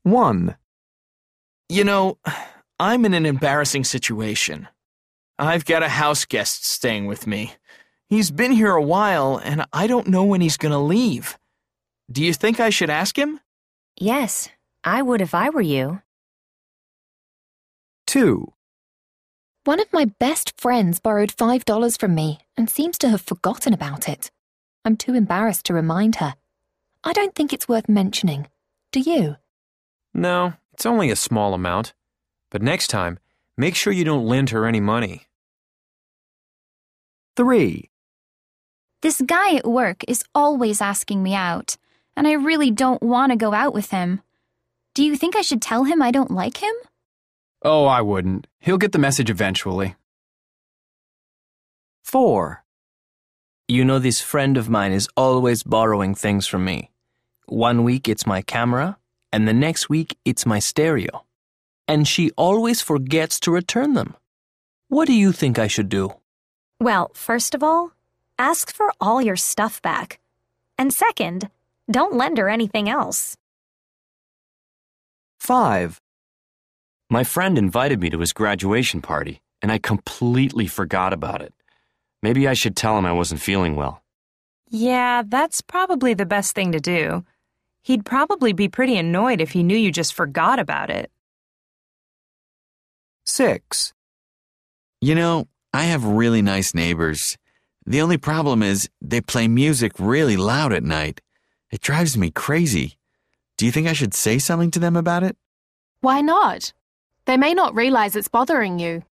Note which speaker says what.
Speaker 1: 1.
Speaker 2: You know, I'm in an embarrassing situation. I've got a house guest staying with me. He's been here a while, and I don't know when he's going to leave. Do you think I should ask him?
Speaker 3: Yes, I would if I were you.
Speaker 1: 2.
Speaker 4: One of my best friends borrowed $5 from me and seems to have forgotten about it. I'm too embarrassed to remind her. I don't think it's worth mentioning. Do you?
Speaker 5: No, it's only a small amount. But next time, make sure you don't lend her any money.
Speaker 1: 3.
Speaker 6: This guy at work is always asking me out, and I really don't want to go out with him. Do you think I should tell him I don't like him?
Speaker 7: Oh, I wouldn't. He'll get the message eventually.
Speaker 1: 4.
Speaker 8: You know, this friend of mine is always borrowing things from me. One week it's my camera, and the next week it's my stereo. And she always forgets to return them. What do you think I should do?
Speaker 3: Well, first of all, ask for all your stuff back. And second, don't lend her anything else.
Speaker 1: 5.
Speaker 9: My friend invited me to his graduation party, and I completely forgot about it. Maybe I should tell him I wasn't feeling well.
Speaker 10: Yeah, that's probably the best thing to do. He'd probably be pretty annoyed if he knew you just forgot about it.
Speaker 1: 6.
Speaker 11: You know, I have really nice neighbors. The only problem is they play music really loud at night. It drives me crazy. Do you think I should say something to them about it?
Speaker 12: Why not? They may not realize it's bothering you.